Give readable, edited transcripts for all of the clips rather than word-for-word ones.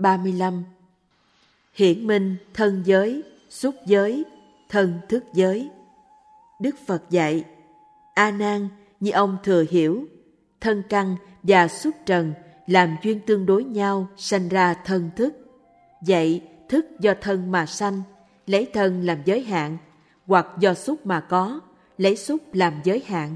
35. Hiển minh thân giới, xúc giới, thân thức giới. Đức Phật dạy: A Nan, như ông thừa hiểu, thân căn và xúc trần làm duyên tương đối nhau, sanh ra thân thức. Vậy thức do thân mà sanh, lấy thân làm giới hạn, hoặc do xúc mà có, lấy xúc làm giới hạn.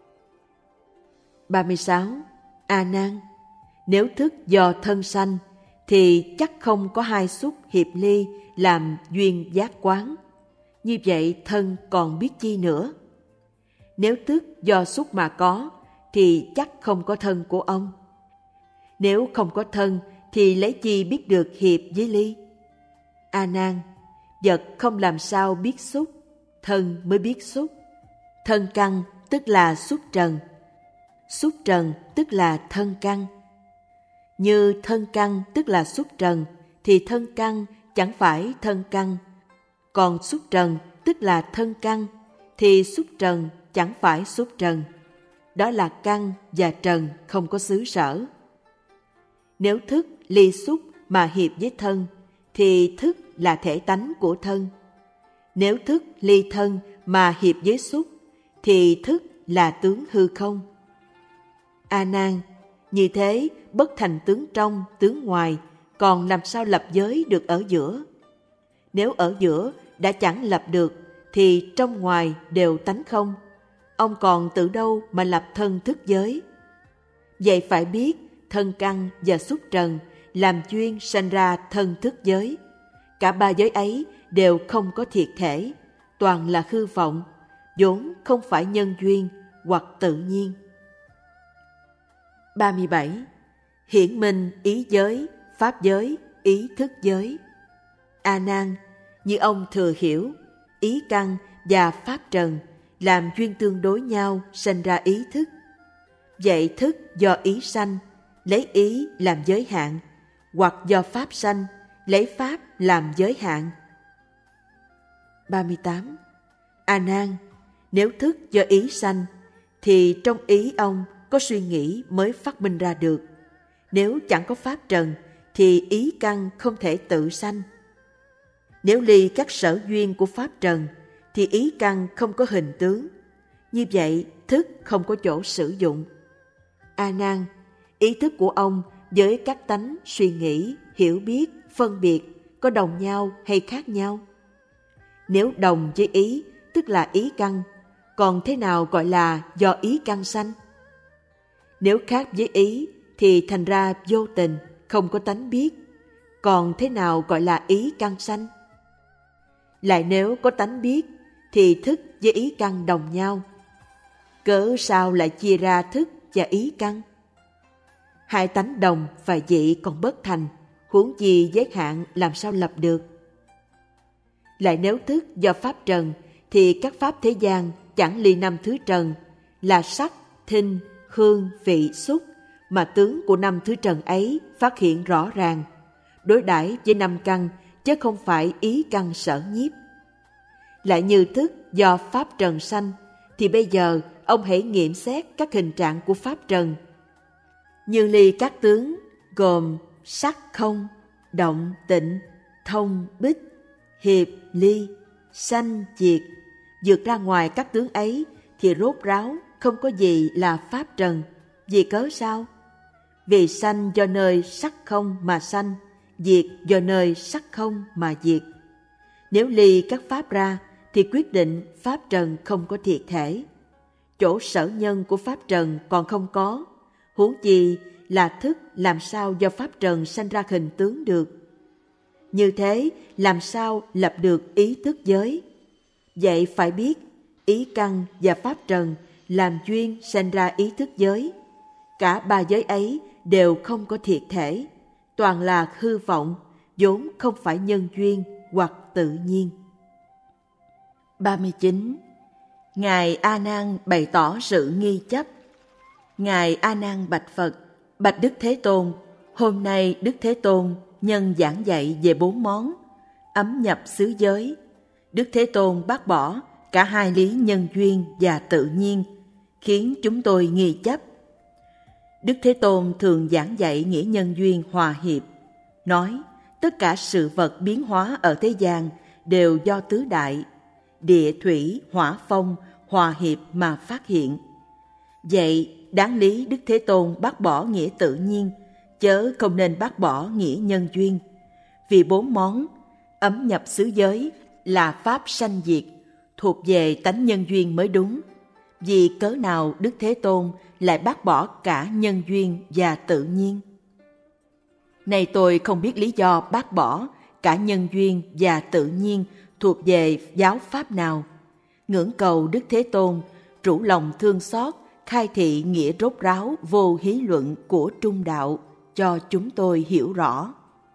36. A Nan, nếu thức do thân sanh thì chắc không có hai xúc hiệp ly làm duyên giác quán. Như vậy thân còn biết chi nữa? Nếu thức do xúc mà có thì chắc không có thân của ông. Nếu không có thân thì lấy chi biết được hiệp với ly? A Nan, vật không làm sao biết xúc, thân mới biết xúc. Thân căn tức là xúc trần, xúc trần tức là thân căn. Như thân căn tức là xúc trần thì thân căn chẳng phải thân căn, còn xúc trần tức là thân căn thì xúc trần chẳng phải xúc trần. Đó là căn và trần không có xứ sở. Nếu thức ly xúc mà hiệp với thân thì thức là thể tánh của thân. Nếu thức ly thân mà hiệp với xúc thì thức là tướng hư không. A Nan, như thế bất thành tướng trong, tướng ngoài, còn làm sao lập giới được ở giữa? Nếu ở giữa đã chẳng lập được thì trong ngoài đều tánh không. Ông còn từ đâu mà lập thân thức giới? Vậy phải biết thân căn và xúc trần làm duyên sanh ra thân thức giới. Cả ba giới ấy đều không có thiệt thể, toàn là hư vọng, vốn không phải nhân duyên hoặc tự nhiên. 37. Hiển minh ý giới, pháp giới, ý thức giới. A Nan, như ông thừa hiểu, ý căn và pháp trần làm duyên tương đối nhau, sanh ra ý thức. Vậy thức do ý sanh, lấy ý làm giới hạn, hoặc do pháp sanh, lấy pháp làm giới hạn. 38. A Nan, nếu thức do ý sanh thì trong ý ông có suy nghĩ mới phát minh ra được. Nếu chẳng có pháp trần thì ý căn không thể tự sanh. Nếu ly các sở duyên của pháp trần thì ý căn không có hình tướng. Như vậy thức không có chỗ sử dụng. A Nan, ý thức của ông với các tánh suy nghĩ, hiểu biết, phân biệt có đồng nhau hay khác nhau? Nếu đồng với ý tức là ý căn, còn thế nào gọi là do ý căn sanh? Nếu khác với ý thì thành ra vô tình, không có tánh biết, còn thế nào gọi là ý căn sanh? Lại nếu có tánh biết thì thức với ý căn đồng nhau, cớ sao lại chia ra thức và ý căn? Hai tánh đồng và dị còn bất thành, huống chi giới hạn làm sao lập được? Lại nếu thức do pháp trần thì các pháp thế gian chẳng ly năm thứ trần là sắc, thinh, hương, vị, xúc, mà tướng của năm thứ trần ấy phát hiện rõ ràng, đối đãi với năm căn chứ không phải ý căn sở nhiếp. Lại như thức do pháp trần sanh thì bây giờ ông hãy nghiệm xét các hình trạng của pháp trần. Như ly các tướng gồm sắc không, động tịnh, thông bích, hiệp ly, sanh diệt, vượt ra ngoài các tướng ấy thì rốt ráo không có gì là pháp trần. Vì cớ sao? Vì sanh do nơi sắc không mà sanh, diệt do nơi sắc không mà diệt. Nếu ly các pháp ra thì quyết định pháp trần không có thiệt thể. Chỗ sở nhân của pháp trần còn không có, huống chi là thức làm sao do pháp trần sanh ra hình tướng được. Như thế làm sao lập được ý thức giới? Vậy phải biết ý căn và pháp trần làm duyên sanh ra ý thức giới. Cả ba giới ấy đều không có thiệt thể, toàn là hư vọng, vốn không phải nhân duyên hoặc tự nhiên. 39. Ngài A Nan bày tỏ sự nghi chấp. Ngài A Nan bạch Phật: Bạch Đức Thế Tôn, hôm nay Đức Thế Tôn nhân giảng dạy về 4 món ấm nhập xứ giới. Đức Thế Tôn bác bỏ cả hai lý nhân duyên và tự nhiên, khiến chúng tôi nghi chấp. Đức Thế Tôn thường giảng dạy nghĩa nhân duyên hòa hiệp, nói tất cả sự vật biến hóa ở thế gian đều do tứ đại, địa thủy hỏa phong hòa hiệp mà phát hiện. Vậy đáng lý Đức Thế Tôn bác bỏ nghĩa tự nhiên, chớ không nên bác bỏ nghĩa nhân duyên. Vì 4 món ấm nhập xứ giới là pháp sanh diệt, thuộc về tánh nhân duyên mới đúng. Vì cớ nào Đức Thế Tôn lại bác bỏ cả nhân duyên và tự nhiên? Này tôi không biết lý do bác bỏ cả nhân duyên và tự nhiên thuộc về giáo pháp nào. Ngưỡng cầu Đức Thế Tôn trũ lòng thương xót khai thị nghĩa rốt ráo vô hí luận của trung đạo cho chúng tôi hiểu rõ.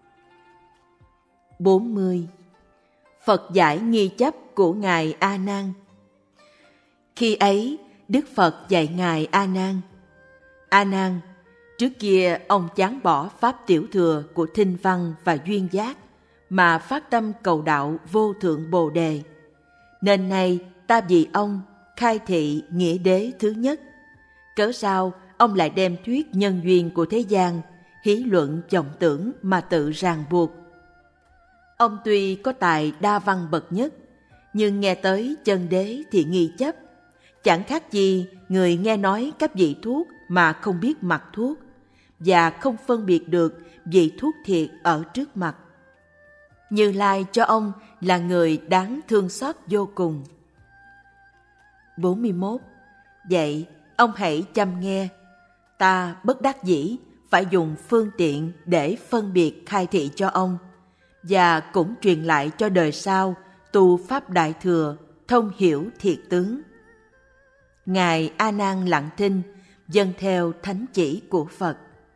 40. Phật giải nghi chấp của Ngài A Nan. Khi ấy, Đức Phật dạy Ngài A Nan: A Nan, trước kia ông chán bỏ pháp tiểu thừa của thinh văn và duyên giác mà phát tâm cầu đạo vô thượng Bồ đề. Nên nay ta vì ông khai thị nghĩa đế thứ nhất. Cớ sao ông lại đem thuyết nhân duyên của thế gian, hí luận vọng tưởng mà tự ràng buộc? Ông tuy có tài đa văn bậc nhất, nhưng nghe tới chân đế thì nghi chấp. Chẳng khác gì người nghe nói các vị thuốc mà không biết mặt thuốc, và không phân biệt được vị thuốc thiệt ở trước mặt. Như Lai cho ông là người đáng thương xót vô cùng. 41. Vậy ông hãy chăm nghe. Ta bất đắc dĩ phải dùng phương tiện để phân biệt khai thị cho ông, và cũng truyền lại cho đời sau tu pháp đại thừa, thông hiểu thiệt tướng. Ngài A Nan lặng thinh, dâng theo thánh chỉ của Phật.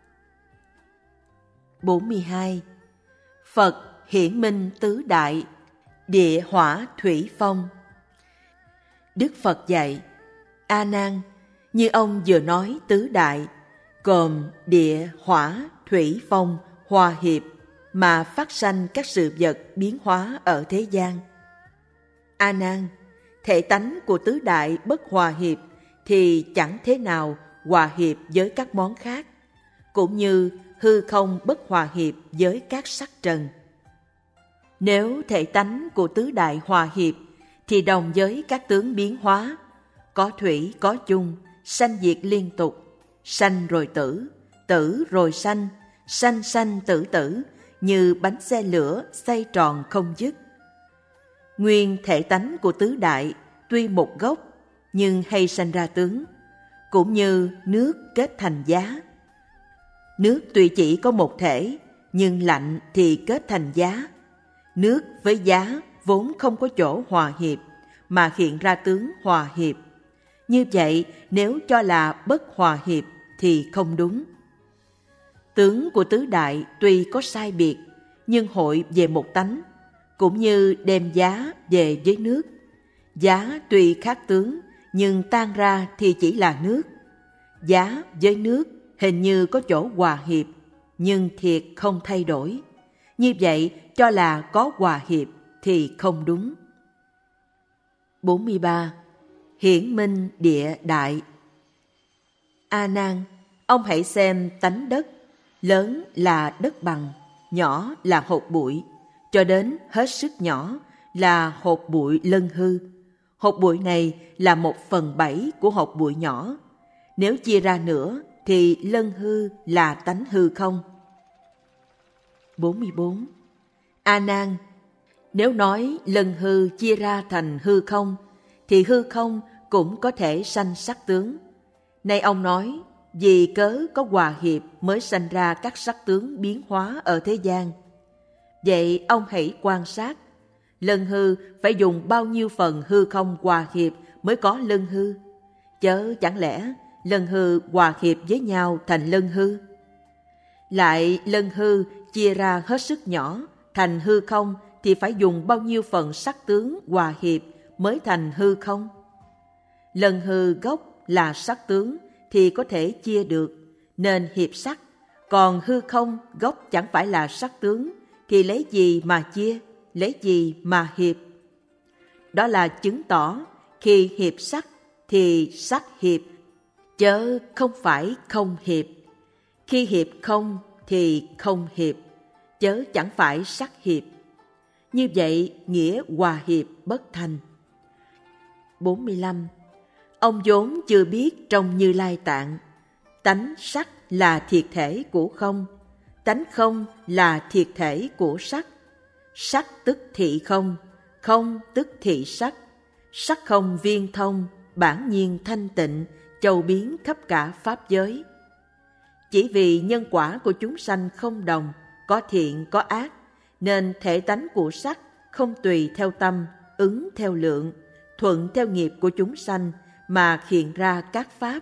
42. Phật hiển minh tứ đại, địa hỏa thủy phong. Đức Phật dạy: A Nan, như ông vừa nói tứ đại, gồm địa hỏa thủy phong hòa hiệp mà phát sanh các sự vật biến hóa ở thế gian. A Nan, thể tánh của tứ đại bất hòa hiệp thì chẳng thế nào hòa hiệp với các món khác, cũng như hư không bất hòa hiệp với các sắc trần. Nếu thể tánh của tứ đại hòa hiệp thì đồng với các tướng biến hóa, có thủy có chung, sanh diệt liên tục, sanh rồi tử, tử rồi sanh, sanh sanh tử tử, như bánh xe lửa xoay tròn không dứt. Nguyên thể tánh của tứ đại tuy một gốc, nhưng hay sanh ra tướng, cũng như nước kết thành giá. Nước tuy chỉ có một thể, nhưng lạnh thì kết thành giá. Nước với giá vốn không có chỗ hòa hiệp, mà hiện ra tướng hòa hiệp. Như vậy, nếu cho là bất hòa hiệp thì không đúng. Tướng của tứ đại tuy có sai biệt, nhưng hội về một tánh, cũng như đem giá về với nước. Giá tuy khác tướng, nhưng tan ra thì chỉ là nước. Giá với nước hình như có chỗ hòa hiệp, nhưng thiệt không thay đổi. Như vậy, cho là có hòa hiệp thì không đúng. 43. Hiển minh địa đại. A Nan, ông hãy xem tánh đất, lớn là đất bằng, nhỏ là hột bụi, cho đến hết sức nhỏ là hột bụi lân hư. Hột bụi này là 1/7 của hột bụi nhỏ. Nếu chia ra nữa thì lân hư là tánh hư không. 44. A Nan, nếu nói lân hư chia ra thành hư không, thì hư không cũng có thể sanh sắc tướng. Nay ông nói, vì cớ có hòa hiệp mới sanh ra các sắc tướng biến hóa ở thế gian. Vậy ông hãy quan sát, lân hư phải dùng bao nhiêu phần hư không hòa hiệp mới có lân hư? Chớ chẳng lẽ lân hư hòa hiệp với nhau thành lân hư? Lại lân hư chia ra hết sức nhỏ thành hư không thì phải dùng bao nhiêu phần sắc tướng hòa hiệp mới thành hư không? Lân hư gốc là sắc tướng thì có thể chia được, nên hiệp sắc. Còn hư không gốc chẳng phải là sắc tướng thì lấy gì mà chia, lấy gì mà hiệp? Đó là chứng tỏ khi hiệp sắc thì sắc hiệp, chớ không phải không hiệp. Khi hiệp không thì không hiệp, chớ chẳng phải sắc hiệp. Như vậy nghĩa hòa hiệp bất thành. 45. Ông vốn chưa biết trong Như Lai Tạng, tánh sắc là thiệt thể của không, tánh không là thiệt thể của sắc. Sắc tức thị không, không tức thị sắc. Sắc không viên thông, bản nhiên thanh tịnh, châu biến khắp cả pháp giới. Chỉ vì nhân quả của chúng sanh không đồng, có thiện có ác, nên thể tánh của sắc không tùy theo tâm, ứng theo lượng, thuận theo nghiệp của chúng sanh mà hiện ra các pháp.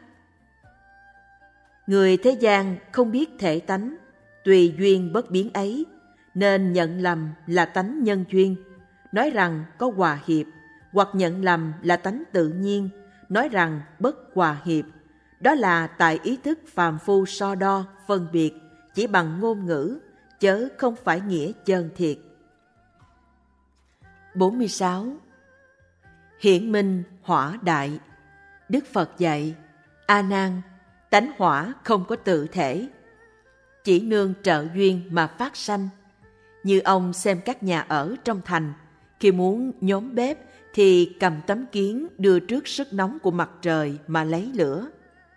Người thế gian không biết thể tánh, tùy duyên bất biến ấy, nên nhận lầm là tánh nhân duyên, nói rằng có hòa hiệp, hoặc nhận lầm là tánh tự nhiên, nói rằng bất hòa hiệp. Đó là tại ý thức phàm phu so đo, phân biệt, chỉ bằng ngôn ngữ, chớ không phải nghĩa chân thiệt. 46. Hiển minh hỏa đại. Đức Phật dạy: A Nan, tánh hỏa không có tự thể, chỉ nương trợ duyên mà phát sanh. Như ông xem các nhà ở trong thành, khi muốn nhóm bếp thì cầm tấm kiến đưa trước sức nóng của mặt trời mà lấy lửa.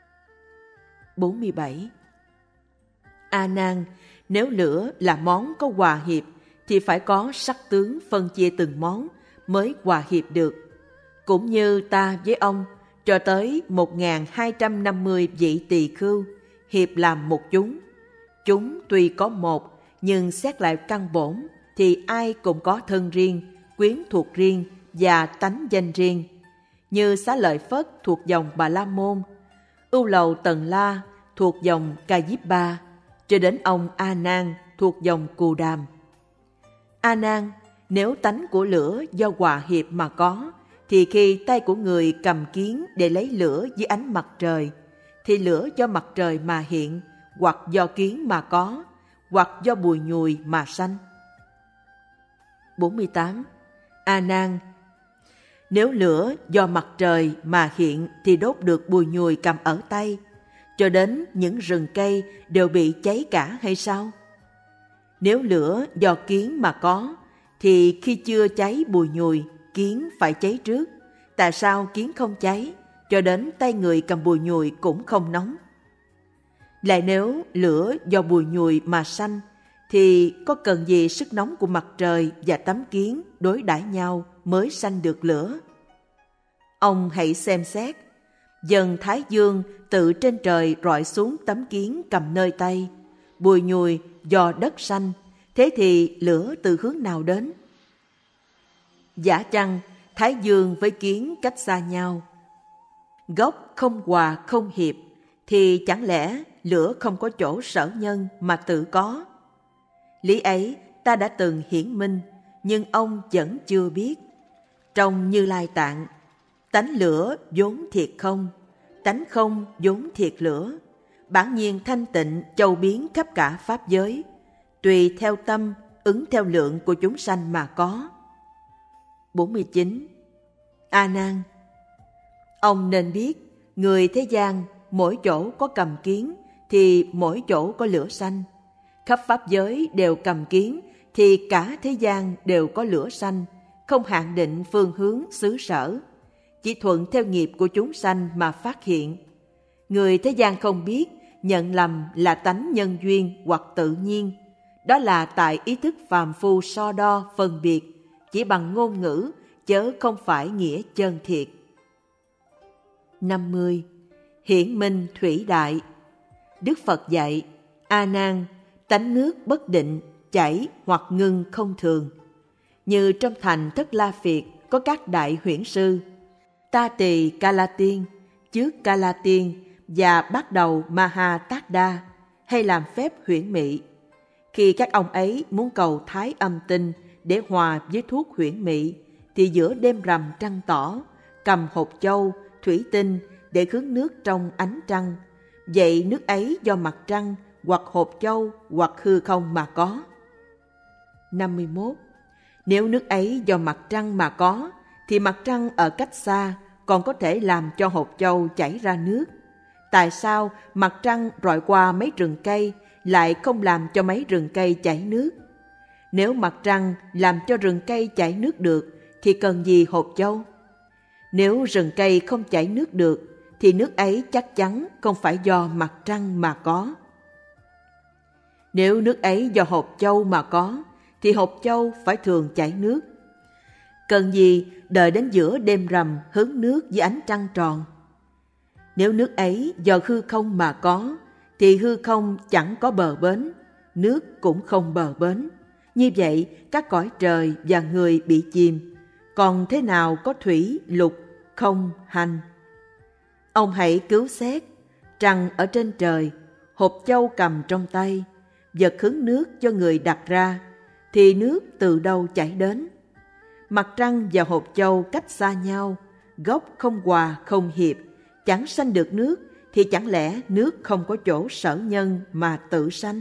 47. A Nan, nếu lửa là món có hòa hiệp thì phải có sắc tướng phân chia từng món mới hòa hiệp được. Cũng như ta với ông cho tới 1250 vị tỳ khưu hiệp làm một chúng. Chúng tuy có một, nhưng xét lại căn bổn thì ai cũng có thân riêng, quyến thuộc riêng và tánh danh riêng. Như Xá Lợi Phất thuộc dòng Bà La Môn, Ưu Lầu Tần La thuộc dòng Ca Diếp Ba, cho đến ông A Nan thuộc dòng Cù Đàm. A Nan, nếu tánh của lửa do hòa hiệp mà có, thì khi tay của người cầm kiến để lấy lửa dưới ánh mặt trời, thì lửa do mặt trời mà hiện, hoặc do kiến mà có, hoặc do bùi nhùi mà sanh. 48. A Nan, nếu lửa do mặt trời mà hiện thì đốt được bùi nhùi cầm ở tay, cho đến những rừng cây đều bị cháy cả hay sao? Nếu lửa do kiến mà có, thì khi chưa cháy bùi nhùi, kiến phải cháy trước. Tại sao kiến không cháy, cho đến tay người cầm bùi nhùi cũng không nóng? Lại nếu lửa do bùi nhùi mà sanh, thì có cần gì sức nóng của mặt trời và tấm kiến đối đãi nhau mới sanh được lửa? Ông hãy xem xét. Dần thái dương tự trên trời rọi xuống tấm kiến cầm nơi tay, bùi nhùi do đất sanh, thế thì lửa từ hướng nào đến? Giả chăng thái dương với kiến cách xa nhau, gốc không hòa không hiệp, thì chẳng lẽ lửa không có chỗ sở nhân mà tự có? Lý ấy ta đã từng hiển minh, nhưng ông vẫn chưa biết. Trong Như Lai Tạng, tánh lửa vốn thiệt không, tánh không vốn thiệt lửa, bản nhiên thanh tịnh châu biến khắp cả pháp giới, tùy theo tâm, ứng theo lượng của chúng sanh mà có. 49. A Nan, ông nên biết, người thế gian mỗi chỗ có cầm kiến thì mỗi chỗ có lửa sanh. Khắp pháp giới đều cầm kiến thì cả thế gian đều có lửa sanh, không hạn định phương hướng xứ sở, chỉ thuận theo nghiệp của chúng sanh mà phát hiện. Người thế gian không biết, nhận lầm là tánh nhân duyên hoặc tự nhiên. Đó là tại ý thức phàm phu so đo phân biệt, chỉ bằng ngôn ngữ, chớ không phải nghĩa chân thiệt. 50. Hiển minh thủy đại. Đức Phật dạy: A Nan, tánh nước bất định, chảy hoặc ngưng không thường. Như trong thành Thất La Phiệt có các đại huyễn sư, Ta Tỳ Ca La Tiên, trước Ca La Tiên và bắt đầu Maha Tát Đa, hay làm phép huyễn mị. Khi các ông ấy muốn cầu thái âm tinh để hòa với thuốc huyễn mị, thì giữa đêm rằm trăng tỏ, cầm hột châu, thủy tinh để khước nước trong ánh trăng. Vậy nước ấy do mặt trăng, hoặc hột châu, hoặc hư không mà có. 51. Nếu nước ấy do mặt trăng mà có, thì mặt trăng ở cách xa còn có thể làm cho hột châu chảy ra nước. Tại sao mặt trăng rọi qua mấy rừng cây lại không làm cho mấy rừng cây chảy nước? Nếu mặt trăng làm cho rừng cây chảy nước được, thì cần gì hột châu? Nếu rừng cây không chảy nước được, thì nước ấy chắc chắn không phải do mặt trăng mà có. Nếu nước ấy do hột châu mà có, thì hột châu phải thường chảy nước. Cần gì đợi đến giữa đêm rằm hứng nước dưới ánh trăng tròn? Nếu nước ấy do hư không mà có, thì hư không chẳng có bờ bến, nước cũng không bờ bến. Như vậy, các cõi trời và người bị chìm, còn thế nào có thủy, lục, không, hành? Ông hãy cứu xét, trăng ở trên trời, hột châu cầm trong tay, vật hứng nước cho người đặt ra, thì nước từ đâu chảy đến? Mặt trăng và hột châu cách xa nhau, gốc không hòa không hiệp, chẳng sanh được nước, thì chẳng lẽ nước không có chỗ sở nhân mà tự sanh?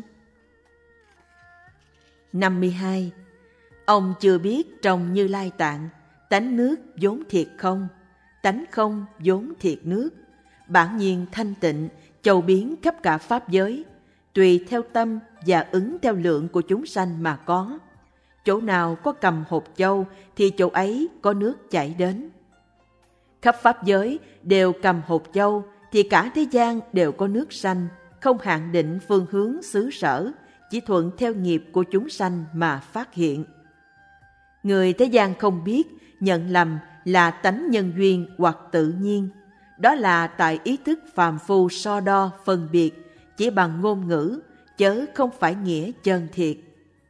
52. Ông chưa biết trong Như Lai Tạng, tánh nước vốn thiệt không, tánh không vốn thiệt nước, bản nhiên thanh tịnh, chầu biến khắp cả pháp giới, tùy theo tâm và ứng theo lượng của chúng sanh mà có. Chỗ nào có cầm hột châu thì chỗ ấy có nước chảy đến. Khắp pháp giới đều cầm hột châu thì cả thế gian đều có nước sanh, không hạn định phương hướng xứ sở, chỉ thuận theo nghiệp của chúng sanh mà phát hiện. Người thế gian không biết, nhận lầm là tánh nhân duyên hoặc tự nhiên. Đó là tại ý thức phàm phu so đo phân biệt, chỉ bằng ngôn ngữ, chớ không phải nghĩa chân thiệt.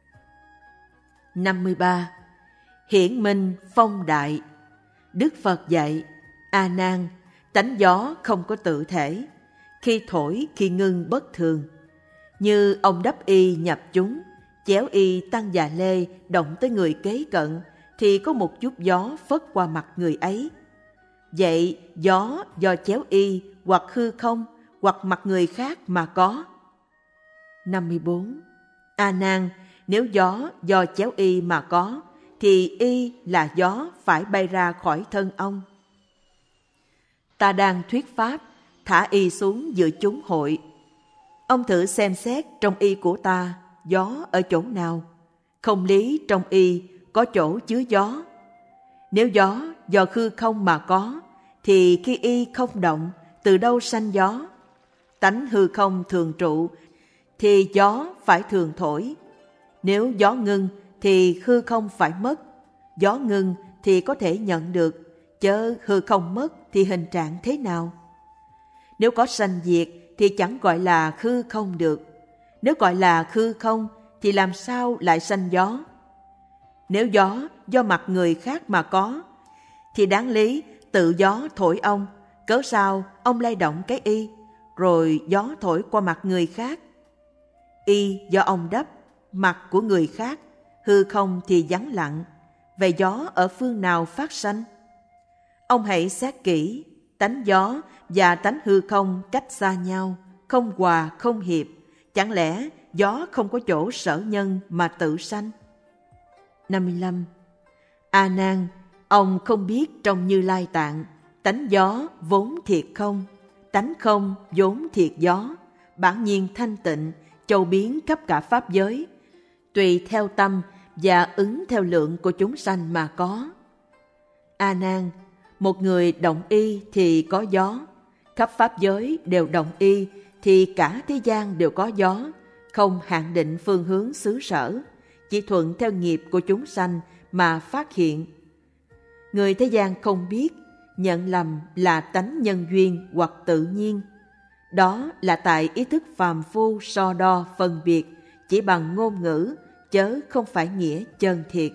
53. Hiển minh phong đại. Đức Phật dạy: A Nan, tánh gió không có tự thể, khi thổi khi ngưng bất thường. Như ông đắp y nhập chúng, chéo y tăng già lê động tới người kế cận, thì có một chút gió phất qua mặt người ấy. Vậy gió do chéo y hoặc hư không hoặc mặt người khác mà có. 54. A Nan, nếu gió do chéo y mà có, thì y là gió phải bay ra khỏi thân ông. Ta đang thuyết pháp, thả y xuống giữa chúng hội. Ông thử xem xét trong y của ta, gió ở chỗ nào? Không lý trong y có chỗ chứa gió. Nếu gió do hư không mà có, thì khi y không động, từ đâu sanh gió? Tánh hư không thường trụ, thì gió phải thường thổi. Nếu gió ngưng, thì hư không phải mất. Gió ngưng thì có thể nhận được, chớ hư không mất thì hình trạng thế nào? Nếu có sanh diệt thì chẳng gọi là hư không được. Nếu gọi là hư không thì làm sao lại sanh gió? Nếu gió do mặt người khác mà có, thì đáng lý tự gió thổi ông, cớ sao ông lay động cái y, rồi gió thổi qua mặt người khác? Y do ông đắp, mặt của người khác, hư không thì vắng lặng. Vậy gió ở phương nào phát sanh? Ông hãy xét kỹ, tánh gió và tánh hư không cách xa nhau, không hòa không hiệp, chẳng lẽ gió không có chỗ sở nhân mà tự sanh? 55. A Nan, ông không biết trong Như Lai Tạng, tánh gió vốn thiệt không, tánh không vốn thiệt gió, bản nhiên thanh tịnh, châu biến khắp cả pháp giới, tùy theo tâm và ứng theo lượng của chúng sanh mà có. A Nan, một người động y thì có gió, khắp pháp giới đều động y thì cả thế gian đều có gió, không hạn định phương hướng xứ sở, chỉ thuận theo nghiệp của chúng sanh mà phát hiện. Người thế gian không biết, nhận lầm là tánh nhân duyên hoặc tự nhiên. Đó là tại ý thức phàm phu so đo phân biệt, chỉ bằng ngôn ngữ, chớ không phải nghĩa chân thiệt.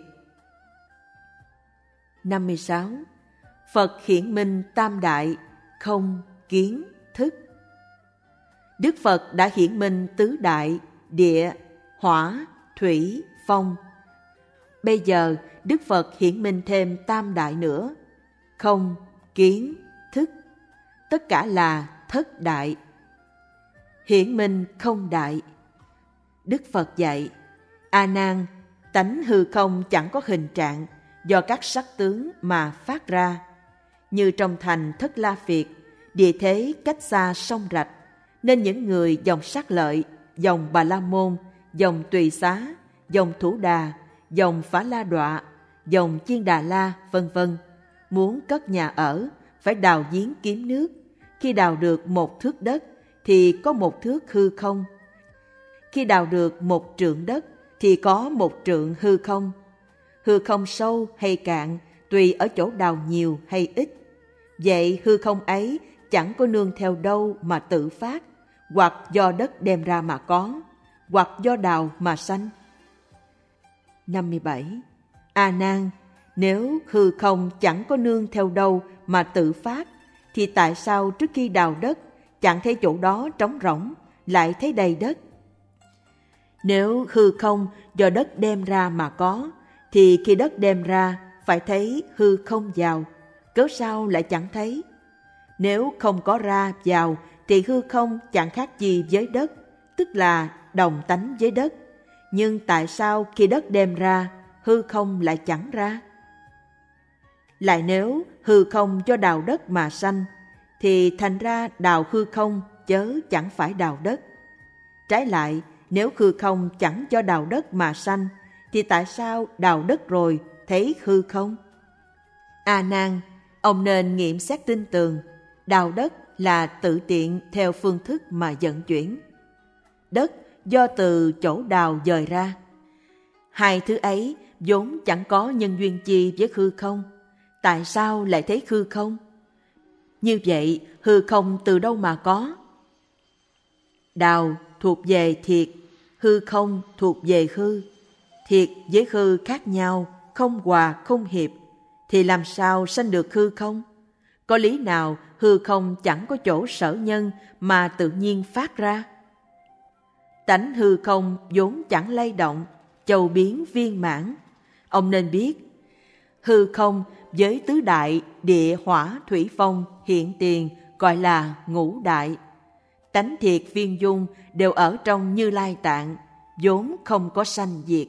56. Phật hiển minh tam đại, không, kiến, thức. Đức Phật đã hiển minh tứ đại, địa, hỏa, thủy, phong. Bây giờ Đức Phật hiển minh thêm tam đại nữa, không, kiến, thức. Tất cả là thất đại. Hiển minh không đại. Đức Phật dạy: A Nan, tánh hư không chẳng có hình trạng, do các sắc tướng mà phát ra. Như trong thành Thất La Phiệt, địa thế cách xa sông rạch, nên những người dòng Sát Lợi, dòng Bà La Môn, dòng Tùy Xá, dòng Thủ Đà, dòng Phá La Đọa, dòng Chiên Đà La, vân vân. Muốn cất nhà ở, phải đào giếng kiếm nước. Khi đào được 1 thước đất, thì có 1 thước hư không. Khi đào được 1 trượng đất, thì có 1 trượng hư không. Hư không sâu hay cạn, tùy ở chỗ đào nhiều hay ít. Vậy hư không ấy chẳng có nương theo đâu mà tự phát, hoặc do đất đem ra mà có, hoặc do đào mà sanh. 57. A Nan, nếu hư không chẳng có nương theo đâu mà tự phát, thì tại sao trước khi đào đất chẳng thấy chỗ đó trống rỗng, lại thấy đầy đất? Nếu hư không do đất đem ra mà có, thì khi đất đem ra phải thấy hư không vào, cớ sao lại chẳng thấy? Nếu không có ra vào thì hư không chẳng khác gì với đất, tức là đồng tánh với đất. Nhưng tại sao khi đất đem ra, hư không lại chẳng ra? Lại nếu hư không do đào đất mà sanh, thì thành ra đào hư không chớ chẳng phải đào đất. Trái lại, nếu hư không chẳng do đào đất mà sanh, thì tại sao đào đất rồi thấy hư không? A Nan, ông nên nghiệm xét tin tường. Đào đất là tự tiện theo phương thức mà vận chuyển. Đất do từ chỗ đào dời ra. Hai thứ ấy vốn chẳng có nhân duyên chi với hư không. Tại sao lại thấy hư không? Như vậy, hư không từ đâu mà có? Đào thuộc về thiệt, hư không thuộc về hư. Thiệt với hư khác nhau, không hòa không hiệp, thì làm sao sanh được hư không? Có lý nào hư không chẳng có chỗ sở nhân mà tự nhiên phát ra? Tánh hư không vốn chẳng lay động, châu biến viên mãn. Ông nên biết, hư không với tứ đại địa hỏa thủy phong hiện tiền gọi là ngũ đại. Tánh thiệt viên dung đều ở trong Như Lai Tạng, vốn không có sanh diệt.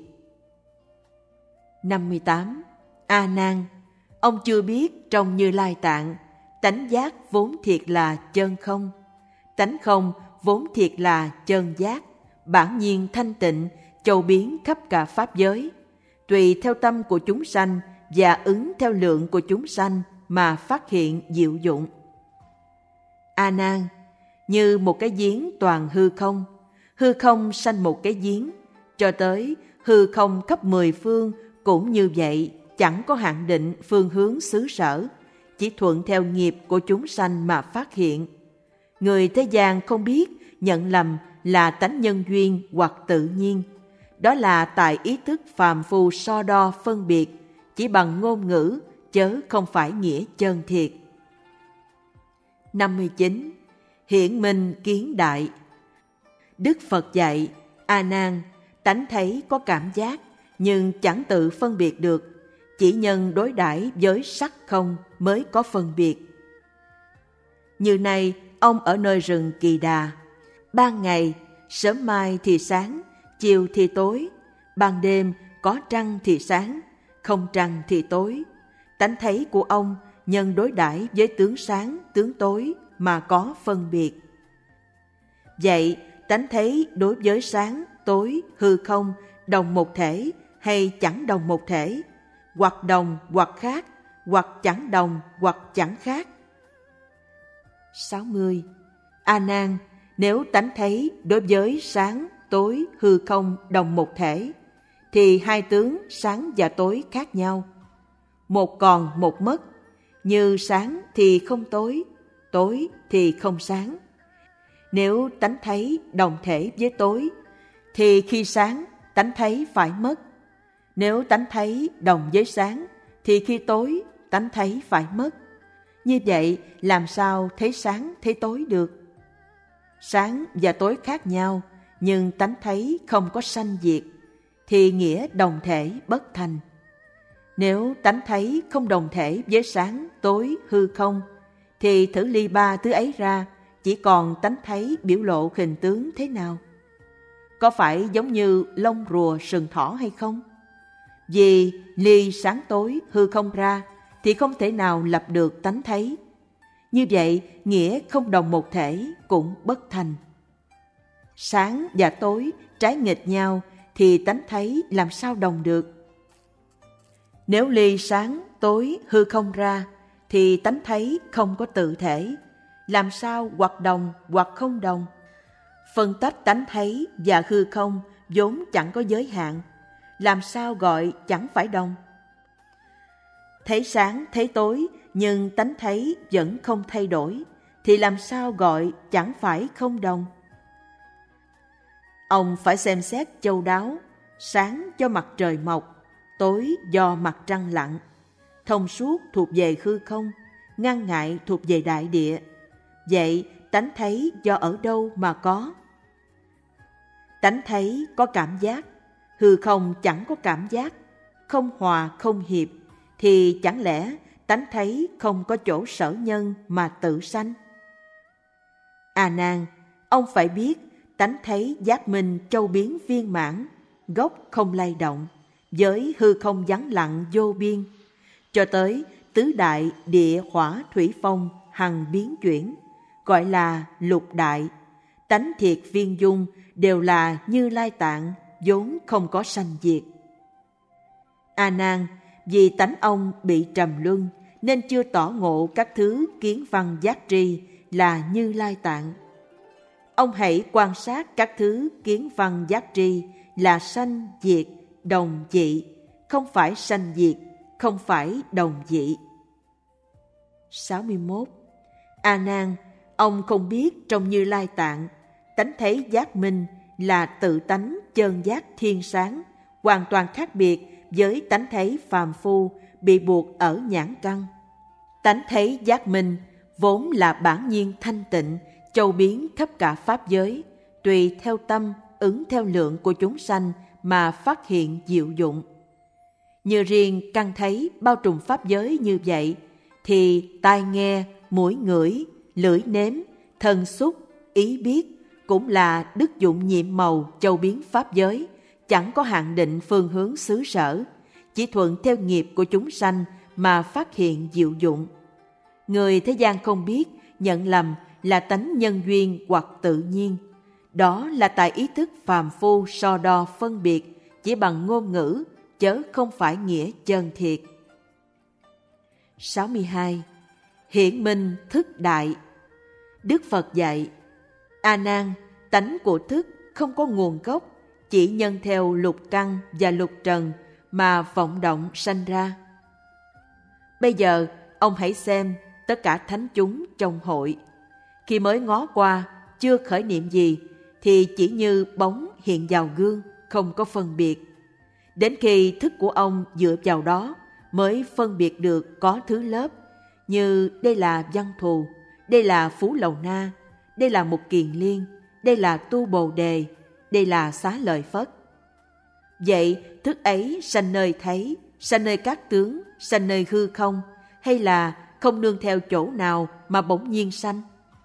58. A Nan, ông chưa biết trong Như Lai Tạng, tánh giác vốn thiệt là chân không, tánh không vốn thiệt là chân giác, bản nhiên thanh tịnh, châu biến khắp cả pháp giới, tùy theo tâm của chúng sanh và ứng theo lượng của chúng sanh mà phát hiện diệu dụng. A Nan, như một cái giếng toàn hư không sanh một cái giếng, cho tới hư không khắp 10 phương cũng như vậy, chẳng có hạn định phương hướng xứ sở, chỉ thuận theo nghiệp của chúng sanh mà phát hiện. Người thế gian không biết, nhận lầm là tánh nhân duyên hoặc tự nhiên. Đó là tại ý thức phàm phu so đo phân biệt, chỉ bằng ngôn ngữ, chớ không phải nghĩa chân thiệt. 59. Hiển minh kiến đại. Đức Phật dạy, A Nan, tánh thấy có cảm giác, nhưng chẳng tự phân biệt được, chỉ nhân đối đãi với sắc không mới có phân biệt. Như này, ông ở nơi rừng Kỳ Đà, ban ngày, sớm mai thì sáng, chiều thì tối, ban đêm có trăng thì sáng, không trăng thì tối. Tánh thấy của ông nhân đối đãi với tướng sáng, tướng tối mà có phân biệt. Vậy, tánh thấy đối với sáng, tối, hư không đồng một thể hay chẳng đồng một thể, hoặc đồng hoặc khác, hoặc chẳng đồng hoặc chẳng khác. 60. A Nan, nếu tánh thấy đối với sáng, tối, hư không đồng một thể, thì hai tướng sáng và tối khác nhau. Một còn một mất, như sáng thì không tối, tối thì không sáng. Nếu tánh thấy đồng thể với tối, thì khi sáng tánh thấy phải mất. Nếu tánh thấy đồng với sáng, thì khi tối tánh thấy phải mất. Như vậy làm sao thấy sáng thấy tối được? Sáng và tối khác nhau, nhưng tánh thấy không có sanh diệt, thì nghĩa đồng thể bất thành. Nếu tánh thấy không đồng thể với sáng, tối, hư không, thì thử ly ba thứ ấy ra, chỉ còn tánh thấy biểu lộ hình tướng thế nào? Có phải giống như lông rùa sừng thỏ hay không? Vì ly sáng tối hư không ra, thì không thể nào lập được tánh thấy. Như vậy, nghĩa không đồng một thể cũng bất thành. Sáng và tối trái nghịch nhau, thì tánh thấy làm sao đồng được? Nếu ly sáng, tối, hư không ra, thì tánh thấy không có tự thể, làm sao hoặc đồng hoặc không đồng? Phân tách tánh thấy và hư không vốn chẳng có giới hạn, làm sao gọi chẳng phải đồng? Thấy sáng, thấy tối, nhưng tánh thấy vẫn không thay đổi, thì làm sao gọi chẳng phải không đồng? Ông phải xem xét chu đáo, sáng do mặt trời mọc, tối do mặt trăng lặn, thông suốt thuộc về hư không, ngăn ngại thuộc về đại địa. Vậy tánh thấy do ở đâu mà có? Tánh thấy có cảm giác, hư không chẳng có cảm giác, không hòa không hiệp, thì chẳng lẽ tánh thấy không có chỗ sở nhân mà tự sanh? A Nan, ông phải biết tánh thấy giác minh châu biến viên mãn, gốc không lay động, với hư không vắng lặng vô biên, cho tới tứ đại địa hỏa thủy phong hằng biến chuyển, gọi là lục đại. Tánh thiệt viên dung đều là Như Lai Tạng, vốn không có sanh diệt. A Nan, vì tánh ông bị trầm luân nên chưa tỏ ngộ các thứ kiến văn giác tri là Như Lai Tạng. Ông hãy quan sát các thứ kiến văn giác tri là sanh diệt, đồng dị, không phải sanh diệt, không phải đồng dị. 61. A Nan, ông không biết trong Như Lai Tạng, tánh thấy giác minh là tự tánh chân giác thiên sáng, hoàn toàn khác biệt với tánh thấy phàm phu bị buộc ở nhãn căn. Tánh thấy giác minh vốn là bản nhiên thanh tịnh, châu biến khắp cả pháp giới, tùy theo tâm, ứng theo lượng của chúng sanh mà phát hiện diệu dụng. Như riêng căn thấy bao trùm pháp giới như vậy, thì tai nghe, mũi ngửi, lưỡi nếm, thân xúc, ý biết cũng là đức dụng nhiệm màu châu biến pháp giới, chẳng có hạn định phương hướng xứ sở, chỉ thuận theo nghiệp của chúng sanh mà phát hiện diệu dụng. Người thế gian không biết, nhận lầm là tánh nhân duyên hoặc tự nhiên. Đó là tại ý thức phàm phu so đo phân biệt chỉ bằng ngôn ngữ, chớ không phải nghĩa chân thiệt. 62. Hiển minh thức đại. Đức Phật dạy: A Nan, tánh của thức không có nguồn gốc, chỉ nhân theo lục căn và lục trần mà vọng động sanh ra. Bây giờ ông hãy xem tất cả thánh chúng trong hội, khi mới ngó qua chưa khởi niệm gì thì chỉ như bóng hiện vào gương, không có phân biệt. Đến khi thức của ông dựa vào đó mới phân biệt được có thứ lớp, như đây là Văn Thù, đây là Phú Lầu Na, đây là Mục Kiền Liên, đây là Tu Bồ Đề, đây là Xá Lợi Phất. Vậy thức ấy sanh nơi thấy, sanh nơi các tướng, sanh nơi hư không, hay là không nương theo chỗ nào mà bỗng nhiên sanh?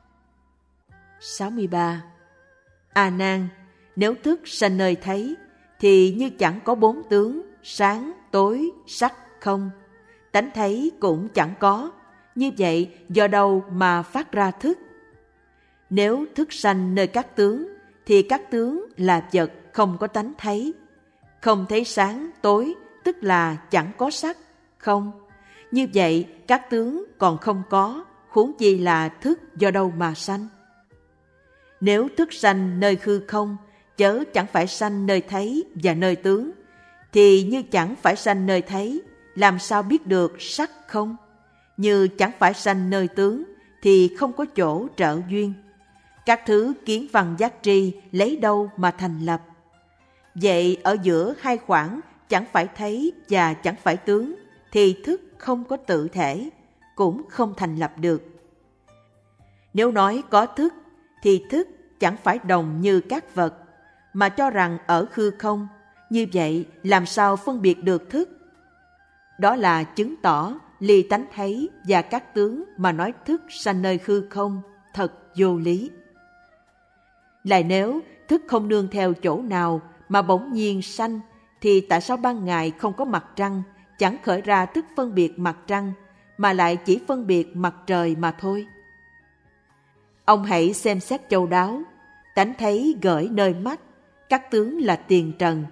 63. A Nan, nếu thức sanh nơi thấy thì như chẳng có bốn tướng sáng, tối, sắc, không. Tánh thấy cũng chẳng có, như vậy do đâu mà phát ra thức? Nếu thức sanh nơi các tướng thì các tướng là vật không có tánh thấy. Không thấy sáng, tối tức là chẳng có sắc, không. Như vậy các tướng còn không có, huống chi là thức do đâu mà sanh? Nếu thức sanh nơi hư không, chớ chẳng phải sanh nơi thấy và nơi tướng, thì như chẳng phải sanh nơi thấy, làm sao biết được sắc không? Như chẳng phải sanh nơi tướng, thì không có chỗ trợ duyên. Các thứ kiến văn giác tri lấy đâu mà thành lập? Vậy ở giữa hai khoảng chẳng phải thấy và chẳng phải tướng, thì thức không có tự thể, cũng không thành lập được. Nếu nói có thức, thì thức chẳng phải đồng như các vật, mà cho rằng ở hư không, như vậy làm sao phân biệt được thức? Đó là chứng tỏ ly tánh thấy và các tướng mà nói thức sanh nơi hư không, thật vô lý. Lại nếu thức không nương theo chỗ nào mà bỗng nhiên sanh, thì tại sao ban ngày không có mặt trăng, chẳng khởi ra thức phân biệt mặt trăng, mà lại chỉ phân biệt mặt trời mà thôi? Ông hãy xem xét chu đáo, tánh thấy gởi nơi mắt, các tướng là tiền trần,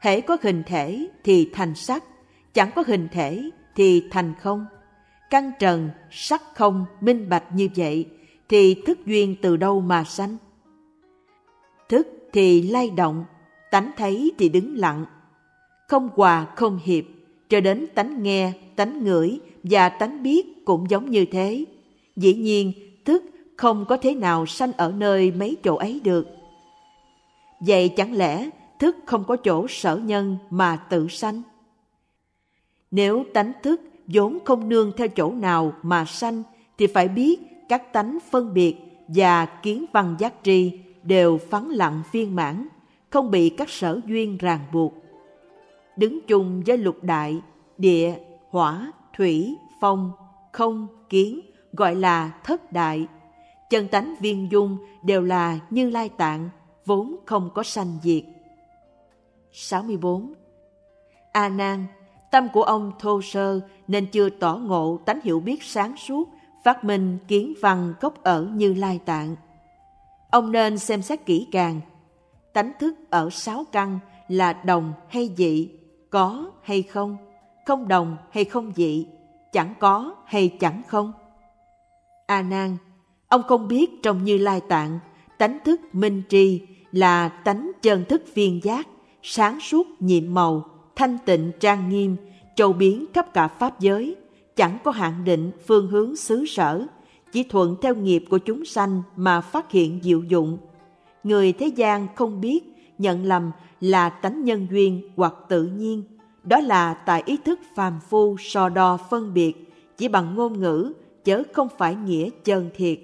hễ có hình thể thì thành sắc, chẳng có hình thể thì thành không. Căn trần, sắc không minh bạch như vậy, thì thức duyên từ đâu mà sanh? Thức thì lay động, tánh thấy thì đứng lặng. Không hòa không hiệp, cho đến tánh nghe, tánh ngửi và tánh biết cũng giống như thế. Dĩ nhiên, thức không có thế nào sanh ở nơi mấy chỗ ấy được. Vậy chẳng lẽ thức không có chỗ sở nhân mà tự sanh? Nếu tánh thức vốn không nương theo chỗ nào mà sanh, thì phải biết các tánh phân biệt và kiến văn giác tri đều phẳng lặng viên mãn, không bị các sở duyên ràng buộc. Đứng chung với lục đại, địa, hỏa, thủy, phong, không, kiến, gọi là thất đại. Chân tánh viên dung đều là Như Lai Tạng, vốn không có sanh diệt. 64. A Nan, tâm của ông thô sơ nên chưa tỏ ngộ tánh hiểu biết sáng suốt, phát minh kiến văn gốc ở Như Lai Tạng. Ông nên xem xét kỹ càng. Tánh thức ở 6 căn là đồng hay dị, có hay không, không đồng hay không dị, chẳng có hay chẳng không. A Nan, ông không biết trong Như Lai Tạng, tánh thức minh tri là tánh chân thức viên giác, sáng suốt nhiệm màu, thanh tịnh trang nghiêm, châu biến khắp cả pháp giới, chẳng có hạn định phương hướng xứ sở, chỉ thuận theo nghiệp của chúng sanh mà phát hiện diệu dụng. Người thế gian không biết, nhận lầm là tánh nhân duyên hoặc tự nhiên. Đó là tại ý thức phàm phu so đo phân biệt, chỉ bằng ngôn ngữ, chớ không phải nghĩa chân thiệt.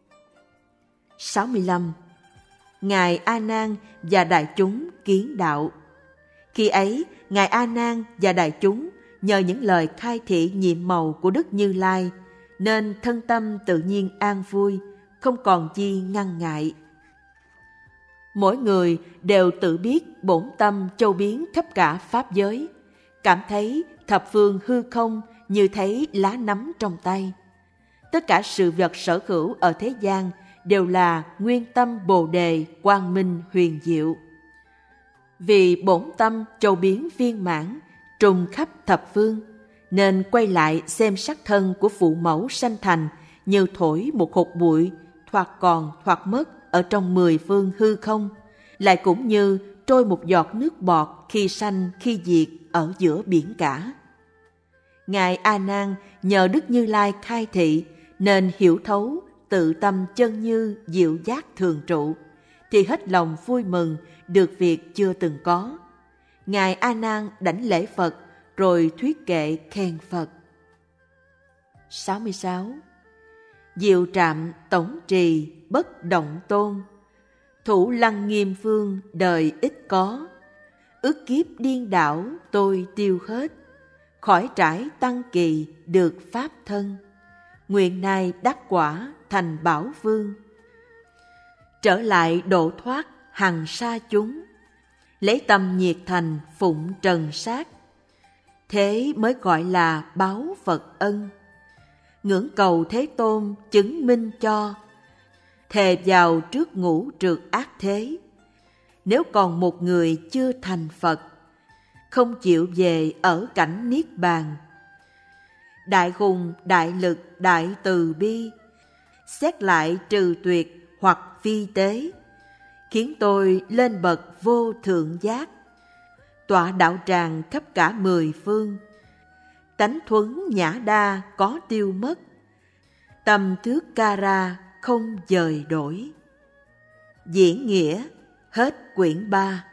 65. Ngài A Nan và đại chúng kiến đạo. Khi ấy, Ngài A Nan và đại chúng nhờ những lời khai thị nhiệm màu của Đức Như Lai, nên thân tâm tự nhiên an vui, không còn chi ngăn ngại. Mỗi người đều tự biết bổn tâm châu biến khắp cả pháp giới, cảm thấy thập phương hư không như thấy lá nắm trong tay. Tất cả sự vật sở hữu ở thế gian đều là nguyên tâm Bồ Đề quang minh huyền diệu. Vì bổn tâm châu biến viên mãn, trùng khắp thập phương, nên quay lại xem sắc thân của phụ mẫu sanh thành như thổi một hột bụi, thoạt còn thoạt mất ở trong 10 phương hư không, lại cũng như trôi một giọt nước bọt khi sanh khi diệt ở giữa biển cả. Ngài A Nan nhờ Đức Như Lai khai thị nên hiểu thấu tự tâm chân như diệu giác thường trụ, thì hết lòng vui mừng được việc chưa từng có. Ngài A Nan đảnh lễ Phật rồi thuyết kệ khen Phật. 66. Diệu trạm tổng trì bất động tôn, thủ lăng nghiêm phương đời ít có, ức kiếp điên đảo tôi tiêu hết, khỏi trải tăng kỳ được pháp thân, nguyện này đắc quả thành bảo vương, trở lại độ thoát hằng sa chúng, lấy tâm nhiệt thành phụng trần sát, thế mới gọi là báo Phật ân. Ngưỡng cầu Thế Tôn chứng minh cho, thề vào trước ngũ trượt ác thế, nếu còn một người chưa thành Phật, không chịu về ở cảnh niết bàn. Đại hùng, đại lực, đại từ bi, xét lại trừ tuyệt hoặc phi tế, khiến tôi lên bậc vô thượng giác, tọa đạo tràng khắp cả 10 phương, tánh thuấn nhã đa có tiêu mất, tâm thước ca ra không dời đổi. Diễn nghĩa hết quyển 3.